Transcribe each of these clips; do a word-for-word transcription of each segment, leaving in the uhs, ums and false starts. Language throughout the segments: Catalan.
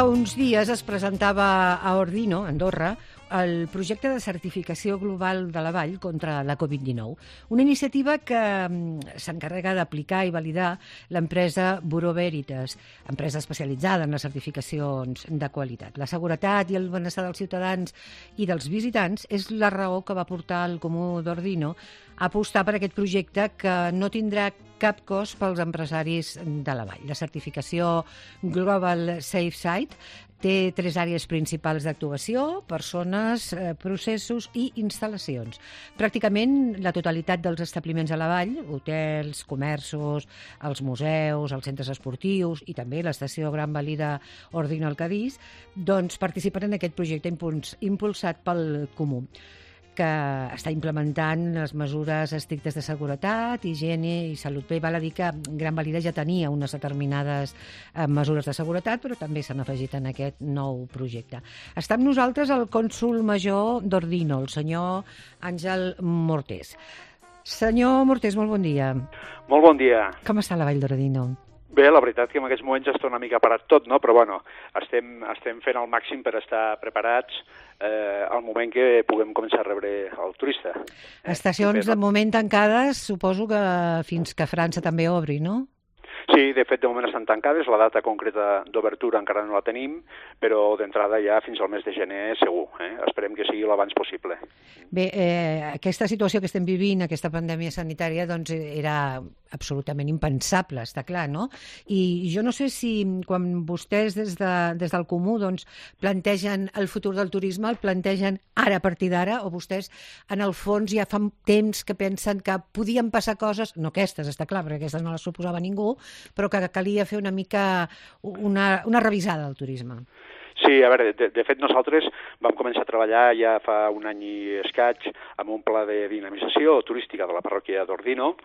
Fa uns dies es presentava a Ordino, Andorra, el projecte de certificació global de la vall contra la covid dinou. Una iniciativa que s'encarrega d'aplicar i validar l'empresa Bureau Veritas, empresa especialitzada en les certificacions de qualitat. La seguretat i el benestar dels ciutadans i dels visitants és la raó que va portar el Comú d'Ordino a apostar per aquest projecte que no tindrà cap cost pels empresaris de la vall. La certificació Global Safe Site té tres àrees principals d'actuació: persones, eh, processos i instal·lacions. Pràcticament la totalitat dels establiments a la vall, hotels, comerços, els museus, els centres esportius i també l'estació Gran Valida Ordino al Cadís, doncs participen en aquest projecte impuls, impulsat pel Comú, que està implementant les mesures estrictes de seguretat, higiene i salut. Bé, val a dir que Gran Valida ja tenia unes determinades eh, mesures de seguretat, però també s'han afegit en aquest nou projecte. Està amb nosaltres el cònsol major d'Ordino, el senyor Àngel Mortés. Senyor Mortés, molt bon dia. Molt bon dia. Com està la vall d'Ordino? Bé, la veritat que en aquests moments està una mica parat tot, no? Però bueno, estem, estem fent el màxim per estar preparats eh, al moment que puguem començar a rebre el turista. Estacions eh, de moment tancades, suposo que fins que França també obri, no? Sí, de fet, de moment estan tancades, la data concreta d'obertura encara no la tenim, però d'entrada ja fins al mes de gener segur. Eh? Esperem que sigui l'abans possible. Bé, eh, aquesta situació que estem vivint, aquesta pandèmia sanitària, doncs era absolutament impensable, està clar, no? I jo no sé si quan vostès des, de, des del Comú doncs, plantegen el futur del turisme, el plantegen ara a partir d'ara, o vostès en el fons ja fa temps que pensen que podien passar coses, no aquestes, està clar, perquè aquestes no les suposava ningú, però que calia fer una mica una, una revisada del turisme. Sí, a veure, de, de fet nosaltres vam començar a treballar ja fa un any i escaig amb un pla de dinamització turística de la parròquia d'Ordino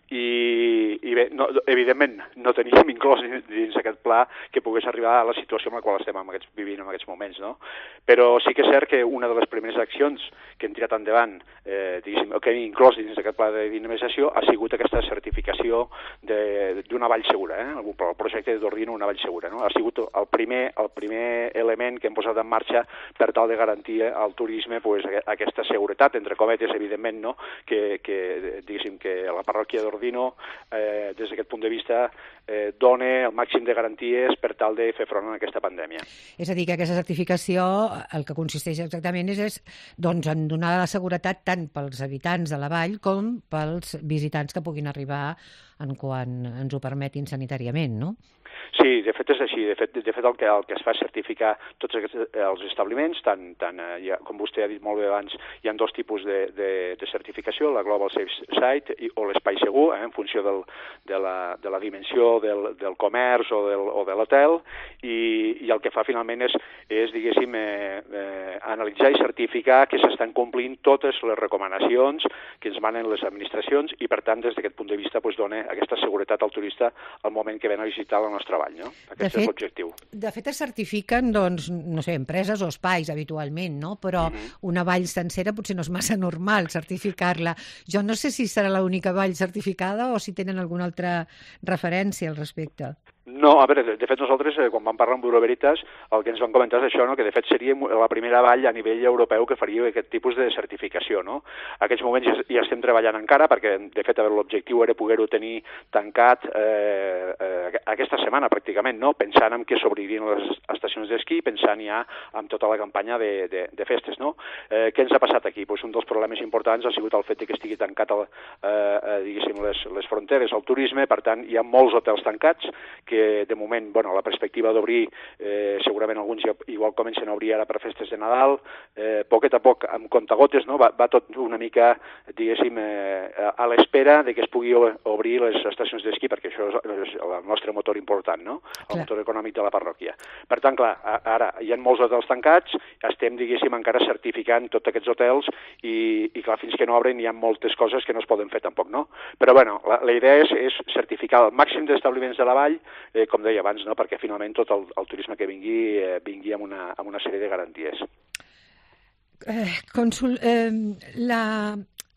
i, i bé, no, evidentment no teníem inclòs dins aquest pla que pogués arribar a la situació en la qual estem en aquests, vivint en aquests moments, no? Però sí que és cert que una de les primeres accions que hem tirat endavant, eh, diguéssim, que hem inclòs dins d'aquest pla de dinamització ha sigut aquesta certificació d'una vall segura, eh? el, el projecte d'Ordino una vall segura, no? Ha sigut el primer, el primer element que hem posat en marxa per tal de garantir al turisme pues, aquesta seguretat, entre cometes, evidentment, no? que, que, diguéssim, que la parròquia d'Ordino, eh, des d'aquest punt de vista, eh, dona el màxim de garanties per tal de fer front a aquesta pandèmia. És a dir, que aquesta certificació, el que consisteix exactament és, és doncs, en donar la seguretat tant pels habitants de la vall com pels visitants que puguin arribar en quan ens ho permetin sanitàriament, no? Sí, de fet és així. De fet, de fet el, que, el que es fa és certificar tots els establiments, tant, tant ja, com vostè ha dit molt bé abans, hi ha dos tipus de, de, de certificació, la Global Safe Site i, o l'espai segur, eh, en funció del, de, la, de la dimensió del, del comerç o, del, o de l'hotel, i, i el que fa finalment és, és diguéssim, eh, eh, analitzar i certificar que s'estan complint totes les recomanacions que ens manen les administracions i, per tant, des d'aquest punt de vista, pues, dona aquesta seguretat al turista al moment que ven a visitar la nostra vall, no? Aquest és l'objectiu. De fet, es certifiquen, doncs, no sé, empreses o espais habitualment, no? Però uh-huh. una vall sencera potser no és massa normal certificar-la. Jo no sé si serà l'única vall certificada o si tenen alguna altra referència al respecte. No, a veure, de, de fet nosaltres, eh, quan vam parlar amb Bureau Veritas, el que ens van comentar és això, no? Que de fet seria la primera vall a nivell europeu que faria aquest tipus de certificació, no? A aquests moments ja, ja estem treballant encara, perquè de fet l'objectiu era poder-ho tenir tancat eh, eh, aquesta setmana pràcticament, no? Pensant en que s'obririen les estacions d'esquí, pensant ja en tota la campanya de, de, de festes, no? Eh, què ens ha passat aquí? Pues un dels problemes importants ha sigut el fet que estigui tancat el, eh, diguéssim, les, les fronteres al turisme, per tant hi ha molts hotels tancats que de moment, bueno, la perspectiva d'obrir, eh, segurament alguns ja igual comencen a obrir ara per festes de Nadal, eh, poquet a poc, amb contagotes, no? va, va tot una mica, diguéssim, eh, a l'espera de que es pugui obrir les estacions d'esquí, perquè això és el nostre motor important, no? El clar. Motor econòmic de la parròquia. Per tant, clar, ara hi ha molts hotels tancats, estem, diguéssim, encara certificant tots aquests hotels i, i clar, fins que no obren hi ha moltes coses que no es poden fer tampoc, no? Però, bueno, la, la idea és, és certificar el màxim d'establiments de la vall, eh, com deia abans, no? Perquè finalment tot el, el turisme que vingui, eh, vingui amb una, amb una sèrie de garanties. Eh, Cònsol, eh, la,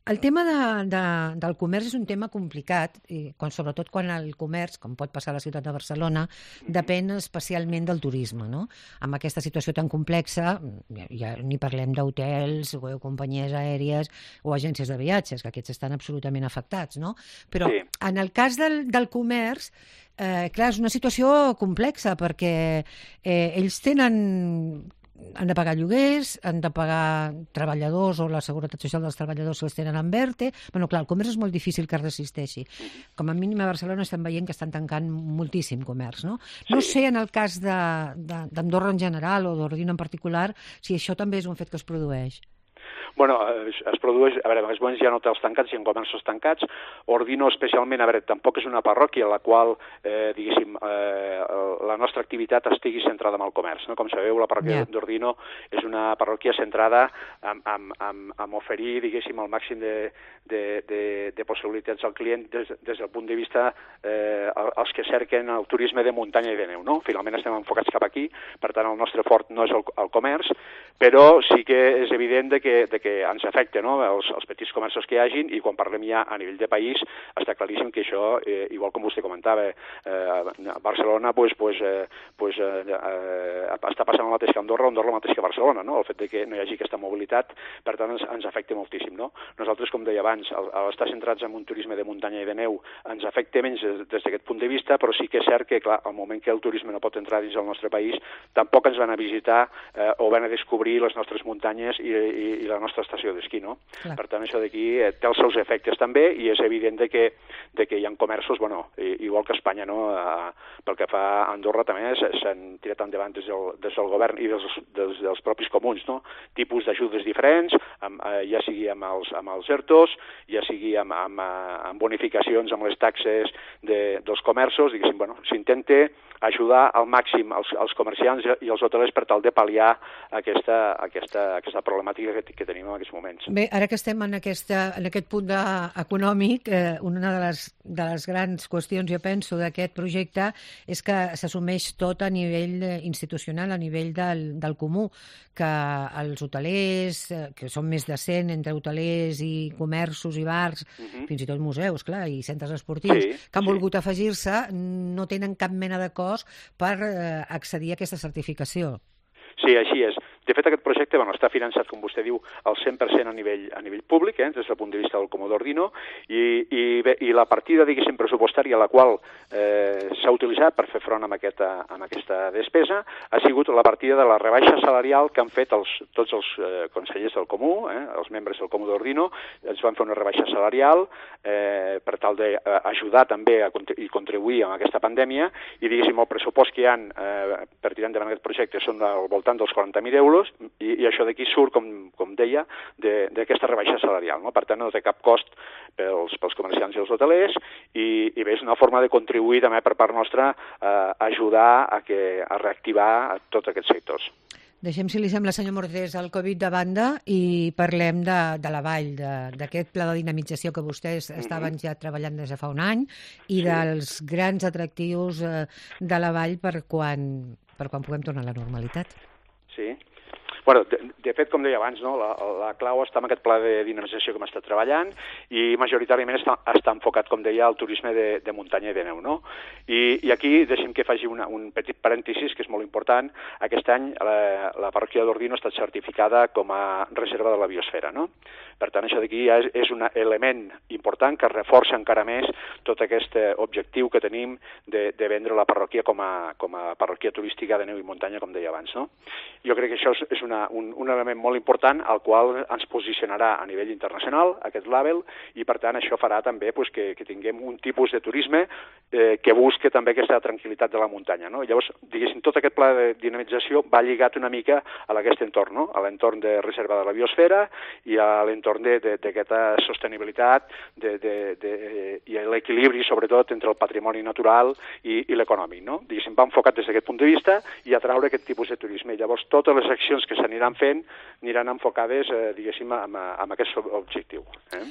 El tema de, de, del comerç és un tema complicat, i quan, sobretot quan el comerç, com pot passar a la ciutat de Barcelona, depèn especialment del turisme, no? Amb aquesta situació tan complexa, ja, ja ni parlem d'hotels o companyies aèries o agències de viatges, que aquests estan absolutament afectats, no? Però sí. En el cas del, del comerç, eh, clar, és una situació complexa perquè eh, ells tenen... han de pagar lloguers, han de pagar treballadors o la seguretat social dels treballadors que els tenen en ERTE. Bueno, clar, el comerç és molt difícil que resisteixi. Com a mínim a Barcelona estem veient que estan tancant moltíssim comerç, no? No sí. sé en el cas d'Andorra en general o d'Ordino en particular si això també és un fet que es produeix. Bueno, es, es produeix, a veure, en aquests moments hi ha hotels tancats, hi ha comerços tancats. Ordino especialment, a veure, tampoc és una parròquia en la qual, eh, diguéssim, eh, la nostra activitat estigui centrada en el comerç, no? Com sabeu, la parròquia yeah. d'Ordino és una parròquia centrada en, en, en, en oferir, diguéssim, el màxim de, de, de, de possibilitats al client des, des del punt de vista eh, els que cerquen el turisme de muntanya i de neu, no? Finalment estem enfocats cap aquí, per tant el nostre fort no és el, el comerç, però sí que és evident de que, de que ens afecta, no? els, els petits comerços que hi hagin, i quan parlem ja a nivell de país està claríssim que això, eh, igual com vostè comentava, eh, a Barcelona pues, pues, eh, pues, eh, eh, està passant el mateix que Andorra, Andorra el mateix que Barcelona, no? El fet de que no hi hagi aquesta mobilitat, per tant ens, ens afecta moltíssim, no? Nosaltres, com deia abans, al, al estar centrats en un turisme de muntanya i de neu ens afecta menys des, des d'aquest punt de vista, però sí que és cert que, clar, al moment que el turisme no pot entrar dins del nostre país, tampoc ens van a visitar eh, o van a descobrir les nostres muntanyes i, i, i la nostra estació d'esquí, no? Clar. Per tant, això d'aquí eh, té els seus efectes també, i és evident de que, de que hi ha comerços, bueno, igual que a Espanya, no? Eh, pel que fa a Andorra també s'han tirat endavant des del, des del govern i dels, dels, dels propis comuns, no? Tipus d'ajudes diferents, amb, eh, ja sigui amb els, amb els ERTOs, ja sigui amb, amb, amb bonificacions amb les taxes de, dels comerços, diguéssim, bueno, s'intenta ajudar al màxim els, els comerciants i els hotelers per tal de pal·liar aquesta, aquesta, aquesta problemàtica que, que tenim en aquests moments. Bé, ara que estem en, aquesta, en aquest punt de, econòmic, eh, una de les, de les grans qüestions, jo penso, d'aquest projecte és que s'assumeix tot a nivell institucional, a nivell del, del comú, que els hotelers, eh, que són més de cent entre hotelers i comerços i bars, uh-huh. fins i tot museus, clar, i centres esportius, sí, que han sí. volgut afegir-se, no tenen cap mena de cost per eh, accedir a aquesta certificació. Sí, així és. De fet, aquest projecte bueno, està finançat, com vostè diu, al cent per cent a nivell, a nivell públic, eh, des del punt de vista del Comú d'Ordino, i, i, bé, i la partida, diguéssim, pressupostària a la qual eh, s'ha utilitzat per fer front amb aquesta, amb aquesta despesa ha sigut la partida de la rebaixa salarial que han fet els, tots els eh, consellers del Comú, eh, els membres del Comú d'Ordino. Ens van fer una rebaixa salarial eh, per tal d'ajudar també a i contribuir a aquesta pandèmia, i, diguéssim, el pressupost que hi ha eh, per tirar endavant aquest projecte són al voltant dels quaranta mil euros, I, i això d'aquí surt, com, com deia, d'aquesta rebaixa salarial, no? Per tant, no té cap cost pels, pels comerciants i els hotelers, i, i bé, és una forma de contribuir també per part nostra a ajudar a, que, a reactivar a tots aquests sectors. Deixem, si li sembla, senyor Mortés, el Covid de banda i parlem de, de la vall, d'aquest pla de dinamització que vostès mm-hmm. estaven ja treballant des de fa un any, i sí. dels grans atractius eh, de la vall per quan, per quan puguem tornar a la normalitat. Sí. Bueno, de, de fet, com deia abans, no, la, la clau està en aquest pla de dinamització que hem estat treballant, i majoritàriament està, està enfocat, com deia, al turisme de, de muntanya i de neu, no? I, i aquí deixem que faci una, un petit parèntesis, que és molt important. Aquest any la, la parròquia d'Ordino ha estat certificada com a reserva de la biosfera, no? Per tant, això d'aquí és, és un element important que reforça encara més tot aquest objectiu que tenim de, de vendre la parròquia com a, com a parròquia turística de neu i muntanya, com deia abans, no? Jo crec que això és, és una Un, un element molt important al qual ens posicionarà a nivell internacional, aquest label, i per tant això farà també pues, que, que tinguem un tipus de turisme eh, que busque també aquesta tranquil·litat de la muntanya, no? Llavors, diguéssim, tot aquest pla de dinamització va lligat una mica a aquest entorn, no? A l'entorn de reserva de la biosfera i a l'entorn d'aquesta sostenibilitat de, de, de, i l'equilibri, sobretot, entre el patrimoni natural i, i l'econòmic, no? Diguéssim, va enfocat des d'aquest punt de vista i atraure aquest tipus de turisme. Llavors, totes les accions que s'aniran fent aniran enfocades, eh, diguéssim, amb, amb aquest objectiu. Eh?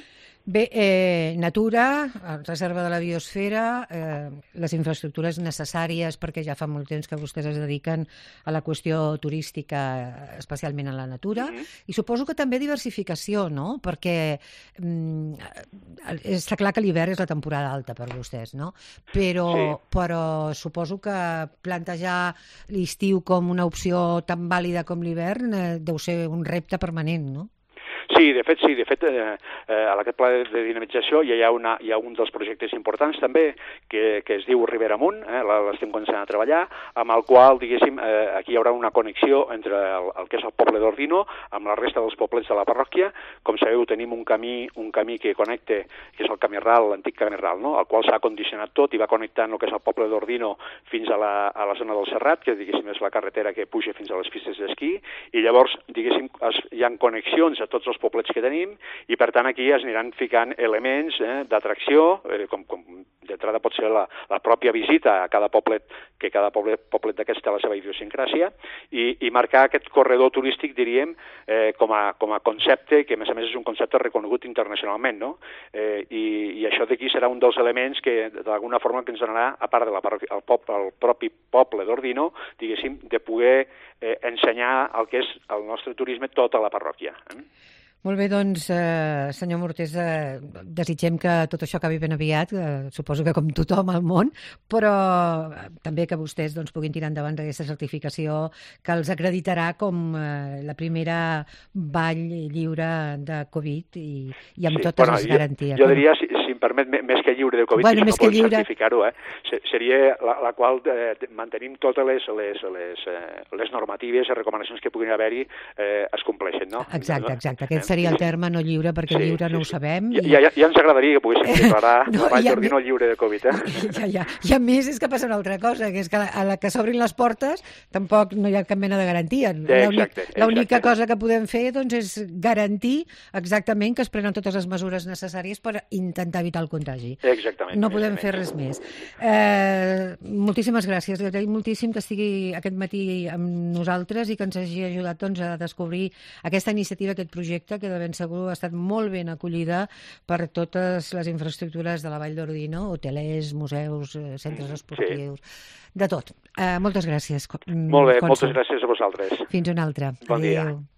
Bé, eh, natura, reserva de la biosfera, eh, les infraestructures necessàries, perquè ja fa molt temps que vostès es dediquen a la qüestió turística, especialment a la natura, mm-hmm. i suposo que també diversificació, no? Perquè mm, està clar que l'hivern és la temporada alta per vostès, no? Però, sí. però suposo que plantejar l'estiu com una opció tan vàlida com l'hivern eh, deu ser un repte permanent, no? Sí, de fet, sí, de fet, eh, eh, a aquest pla de dinamització hi ha, una, hi ha un dels projectes importants també que, que es diu Ribera Amunt, eh, l'estem començant a treballar, amb el qual, diguéssim, eh, aquí hi haurà una connexió entre el, el que és el poble d'Ordino amb la resta dels poblets de la parròquia. Com sabeu, tenim un camí, un camí que connecta, que és el camí ral, l'antic camí ral, no? El qual s'ha condicionat tot i va connectant el que és el poble d'Ordino fins a la, a la zona del Serrat, que diguéssim és la carretera que puja fins a les pistes d'esquí, i llavors, diguéssim, es, hi ha connexions a tots els poblets que tenim i per tant aquí es aniran ficant elements eh, d'atracció, eh, com, com d'entrada pot ser la, la pròpia visita a cada poblet, que cada poblet, poblet d'aquests té la seva idiosincràsia, i, i marcar aquest corredor turístic, diríem, eh, com, a, com a concepte, que a més a més és un concepte reconegut internacionalment, no? Eh, i, I això d'aquí serà un dels elements que d'alguna forma que ens donarà, a part de la parròquia, el, pop, el propi poble d'Ordino, diguéssim, de poder eh, ensenyar el que és el nostre turisme tota la parròquia. Eh? Molt bé, doncs, eh, senyor Mortés, eh, desitgem que tot això acabi ben aviat, eh, suposo que com tothom al món, però també que vostès doncs, puguin tirar endavant aquesta certificació que els acreditarà com eh, la primera vall lliure de Covid i, i amb sí, totes bueno, les garanties. Jo, jo diria, si, si em permet, més que lliure de Covid, bueno, si no podem lliure... certificar-ho, eh? seria la, la qual eh, mantenim totes les, les, les, eh, les normatives i recomanacions que puguin haver-hi eh, es compleixen, no? Exacte, exacte. Aquest seria el terme, no lliure, perquè sí, lliure no sí, ho sabem. I... Ja, ja, ja ens agradaria que poguéssim declarar no, la Vall d'Ordino lliure de Covid. Eh? Ja, ja. I a més és que passa una altra cosa, que és que a la que s'obrin les portes tampoc no hi ha cap mena de garantia. L'única cosa que podem fer doncs, és garantir exactament que es prenen totes les mesures necessàries per intentar evitar el contagi. Exactament. No podem fer res més. Eh, moltíssimes gràcies. Li agraïm moltíssim que estigui aquest matí amb nosaltres i que ens hagi ajudat doncs, a descobrir aquesta iniciativa, aquest projecte, que de ben segur ha estat molt ben acollida per totes les infraestructures de la Vall d'Ordino, hotelers, museus, centres esportius, sí. de tot. Eh, moltes gràcies. Molt bé, Cònsol. Moltes gràcies a vosaltres. Fins una altra. Bon Adéu. dia.